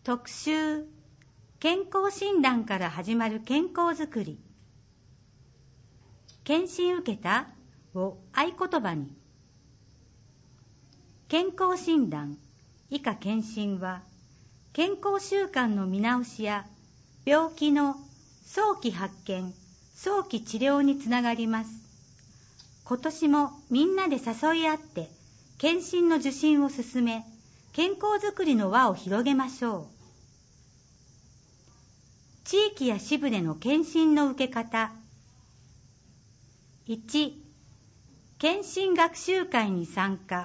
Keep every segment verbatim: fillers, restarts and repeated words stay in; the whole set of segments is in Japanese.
特集、健康診断から始まる健康づくり。検診受けたを合言葉に。健康診断以下検診は、健康習慣の見直しや病気の早期発見、早期治療につながります。今年もみんなで誘い合って検診の受診を進め、健康づくりの輪を広げましょう。地域や支部での検診の受け方。いち. 検診学習会に参加。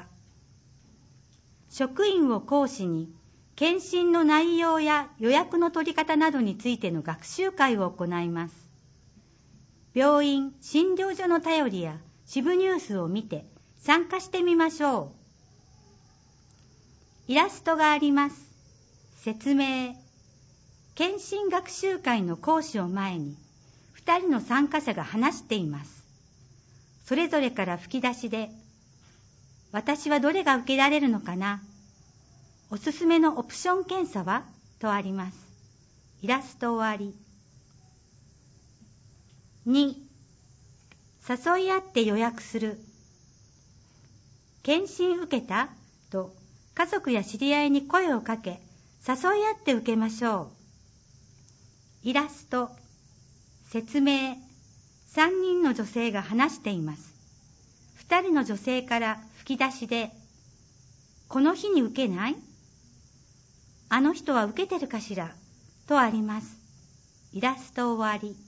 職員を講師に検診の内容や予約の取り方などについての学習会を行います。病院、診療所の便りや支部ニュースを見て参加してみましょう。イラストがあります。説明。検診学習会の講師を前にふたりの参加者が話しています。それぞれから吹き出しで、私はどれが受けられるのかな、おすすめのオプション検査はとあります。イラスト終わり。に. 誘い合って予約する。検診受けたと家族や知り合いに声をかけ、誘い合って受けましょう。イラスト。説明。さんにんの女性が話しています。ふたりの女性から吹き出しで、この日に受けない?あの人は受けてるかしら?とあります。イラスト終わり。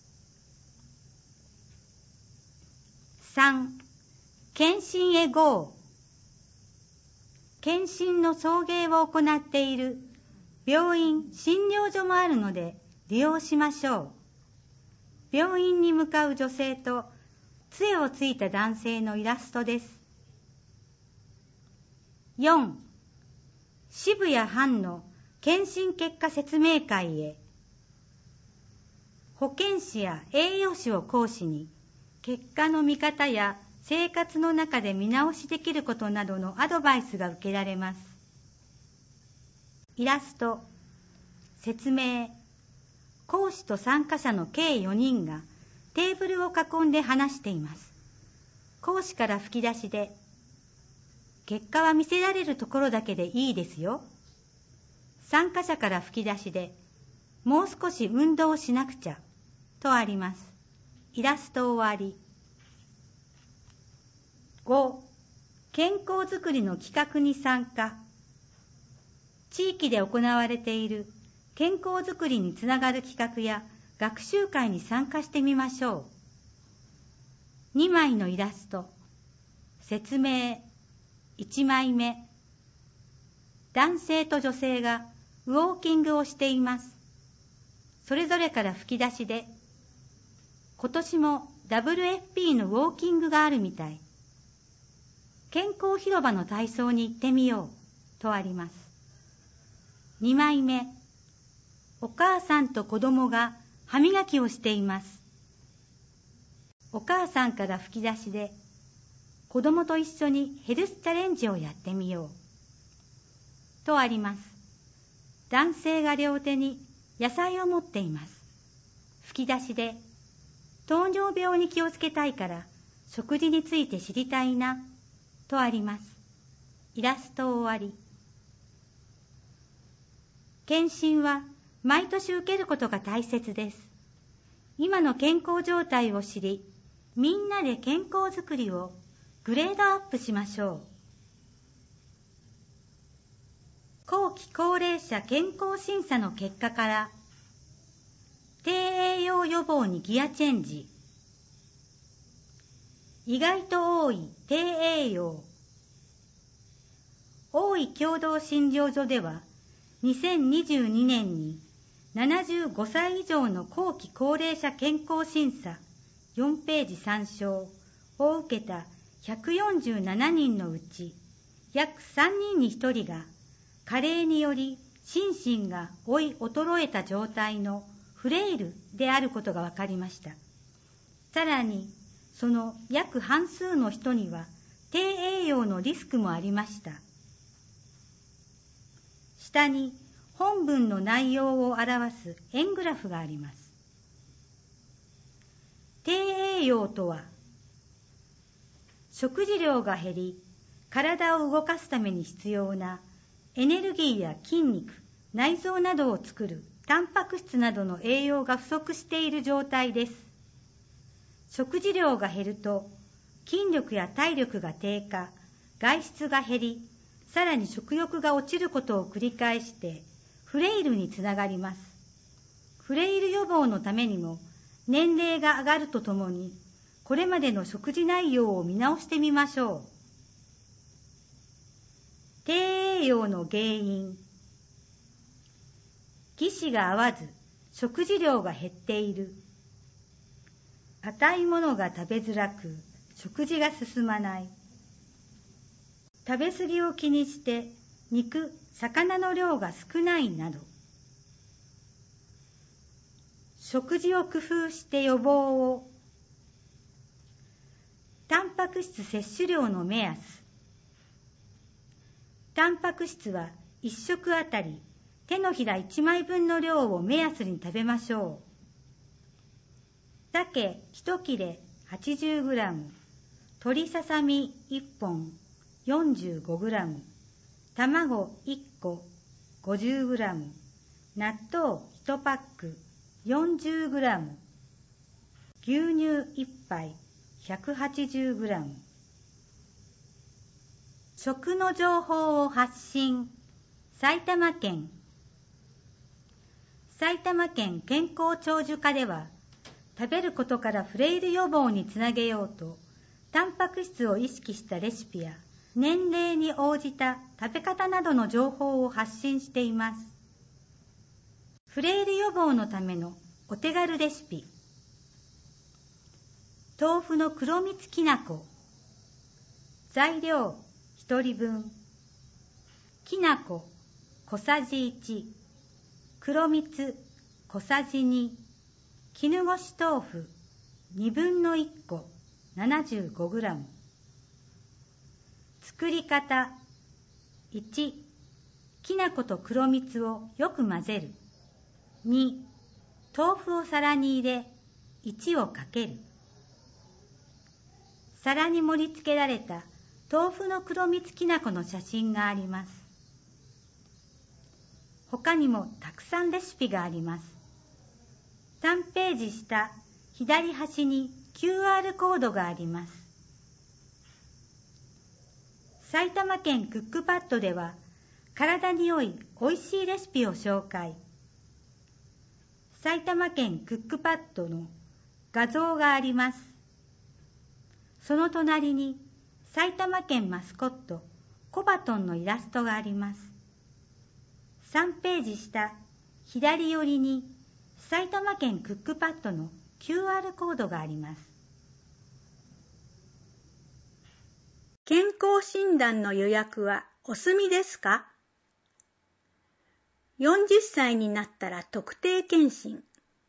さん. 検診へ ゴー。検診の送迎を行っている病院、診療所もあるので利用しましょう。病院に向かう女性と杖をついた男性のイラストです。よん. 支部や班の検診結果説明会へ。保健師や栄養士を講師に結果の見方や生活の中で見直しできることなどのアドバイスが受けられます。イラスト。説明。講師と参加者の計よにんがテーブルを囲んで話しています。講師から吹き出しで、結果は見せられるところだけでいいですよ。参加者から吹き出しで、もう少し運動をしなくちゃ、とあります。イラスト終わり。ご. 健康づくりの企画に参加。地域で行われている健康づくりにつながる企画や学習会に参加してみましょう。にまいのイラスト。説明。いちまいめ。男性と女性がウォーキングをしています。それぞれから吹き出しで、今年も ダブリューエフピー のウォーキングがあるみたい。健康広場の体操に行ってみよう、とあります。にまいめ。お母さんと子供が歯磨きをしています。お母さんから吹き出しで、子供と一緒にヘルスチャレンジをやってみよう。とあります。男性が両手に野菜を持っています。吹き出しで、糖尿病に気をつけたいから食事について知りたいな、とあります。イラスト終わり。検診は毎年受けることが大切です。今の健康状態を知り、みんなで健康づくりをグレードアップしましょう。後期高齢者健康審査の結果から、低栄養予防にギアチェンジ。意外と多い低栄養。大井共同診療所では、にせんにじゅうにねんにななじゅうごさい以上の後期高齢者健康審査よんページ参照を受けたひゃくよんじゅうななにんのうち約さんにんにひとりが加齢により心身が老い衰えた状態のフレイルであることが分かりました。さらにその約半数の人には低栄養のリスクもありました。下に本文の内容を表す円グラフがあります。低栄養とは、食事量が減り、体を動かすために必要なエネルギーや筋肉、内臓などを作るタンパク質などの栄養が不足している状態です。食事量が減ると、筋力や体力が低下、外出が減り、さらに食欲が落ちることを繰り返して、フレイルにつながります。フレイル予防のためにも、年齢が上がるとともに、これまでの食事内容を見直してみましょう。低栄養の原因。義肢が合わず、食事量が減っている。硬いものが食べづらく、食事が進まない。食べ過ぎを気にして、肉、魚の量が少ないなど。食事を工夫して予防を。タンパク質摂取量の目安。タンパク質はいっ食あたり手のひらいちまいぶんの量を目安に食べましょう。鮭いち切れ はちじゅうグラム、鶏ささみいっぽん よんじゅうごグラム、卵いっこ ごじゅうグラム、納豆いちパック よんじゅうグラム、牛乳いっぱい ひゃくはちじゅうグラム。食の情報を発信。埼玉県。埼玉県健康長寿課では、食べることからフレイル予防につなげようと、タンパク質を意識したレシピや、年齢に応じた食べ方などの情報を発信しています。フレイル予防のためのお手軽レシピ。豆腐の黒蜜きなこ。材料ひとりぶん。きなこ小さじいち。黒蜜小さじに。絹ごし豆腐にぶんのいっこ ななじゅうごグラム。作り方。いち. きな粉と黒蜜をよく混ぜる。に. 豆腐を皿に入れ、いちをかける。皿に盛り付けられた豆腐の黒蜜きな粉の写真があります。他にもたくさんレシピがあります。さんページ下左端に キューアール コードがあります。埼玉県クックパッドでは体に良いおいしいレシピを紹介。埼玉県クックパッドの画像があります。その隣に埼玉県マスコットコバトンのイラストがあります。さんページ下左寄りに埼玉県クックパッドの キューアール コードがあります。 健康診断の予約はお済みですか？よんじゅっさいになったら特定健診。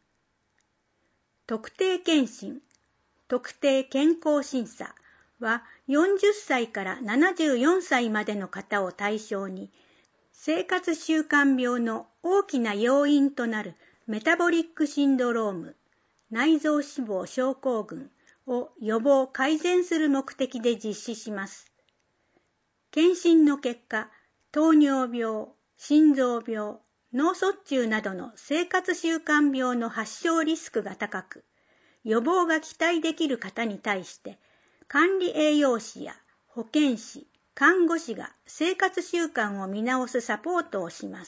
特定健診、特定健康審査はよんじゅっさいからななじゅうよんさいまでの方を対象に、生活習慣病の大きな要因となるメタボリックシンドローム、内臓脂肪症候群を予防改善する目的で実施します。検診の結果、糖尿病、心臓病、脳卒中などの生活習慣病の発症リスクが高く、予防が期待できる方に対して、管理栄養士や保健師、看護師が生活習慣を見直すサポートをします。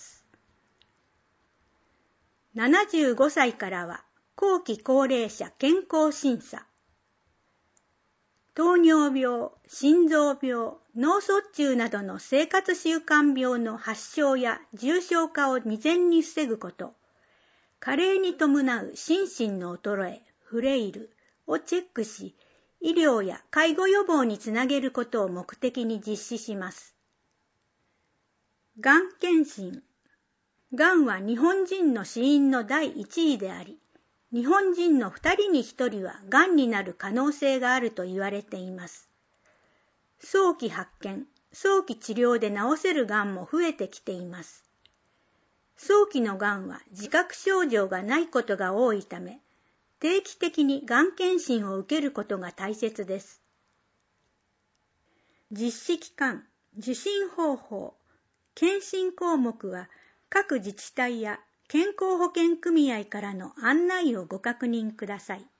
ななじゅうごさいからは後期高齢者健康審査。糖尿病、心臓病、脳卒中などの生活習慣病の発症や重症化を未然に防ぐこと、加齢に伴う心身の衰え、フレイルをチェックし、医療や介護予防につなげることを目的に実施します。がん検診。がんは日本人の死因のだいいちいであり、日本人のふたりにひとりはがんになる可能性があると言われています。早期発見、早期治療で治せるがんも増えてきています。 早期のがんは自覚症状がないことが多いため、定期的にがん検診を受けることが大切です。実施期間、受診方法、検診項目は各自治体や健康保険組合からの案内をご確認ください。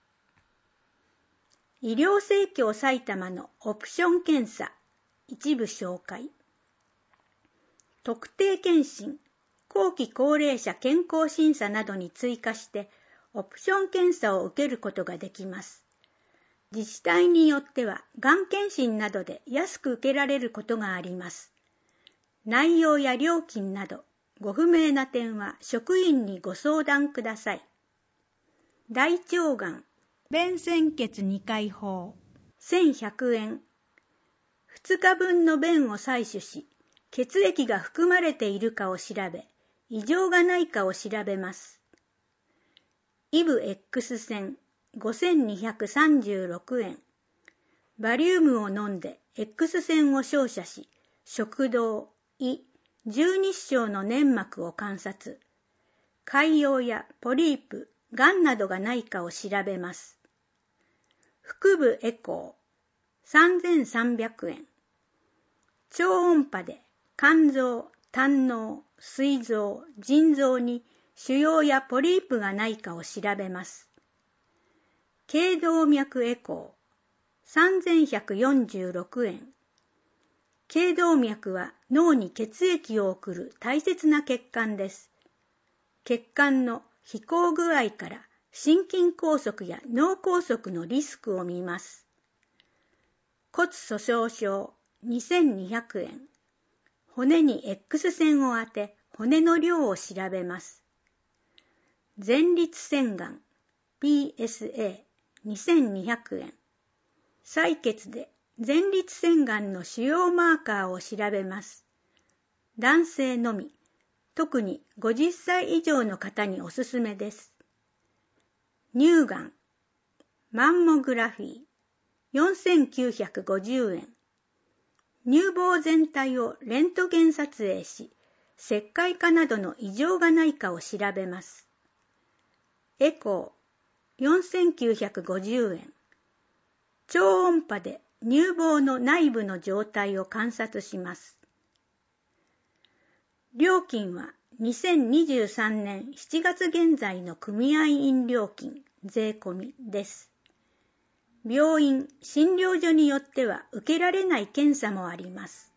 医療生協埼玉のオプション検査、一部紹介。特定健診、後期高齢者健康審査などに追加してオプション検査を受けることができます。自治体によってはがん検診などで安く受けられることがあります。内容や料金などご不明な点は職員にご相談ください。大腸がん、便潜血にかい法、せんひゃくえん。ふつかぶんの便を採取し、血液が含まれているかを調べ、異常がないかを調べます。イブ X 線、ごせんにひゃくさんじゅうろくえん。バリウムを飲んで X 線を照射し、食道、胃、十二指腸の粘膜を観察。潰瘍やポリープ、がんなどがないかを調べます。腹部エコー、さんぜんさんびゃくえん。超音波で肝臓、胆のう、膵臓、腎臓に腫瘍やポリープがないかを調べます。頸動脈エコー、さんぜんひゃくよんじゅうろくえん。頸動脈は脳に血液を送る大切な血管です。血管の飛行具合から心筋梗塞や脳梗塞のリスクを見ます。骨粗鬆症、にせんにひゃくえん。骨に X 線を当て、骨の量を調べます。前立腺がん、ピーエスエー、にせんにひゃくえん。採血で前立腺がんの主要マーカーを調べます。男性のみ、特にごじゅっさい以上の方におすすめです。乳がん、マンモグラフィー、よんせんきゅうひゃくごじゅうえん。乳房全体をレントゲン撮影し、石灰化などの異常がないかを調べます。エコー、よんせんきゅうひゃくごじゅうえん。超音波で乳房の内部の状態を観察します。料金はにせんにじゅうさんねんしちがつ現在の組合員料金、税込みです。病院、診療所によっては受けられない検査もあります。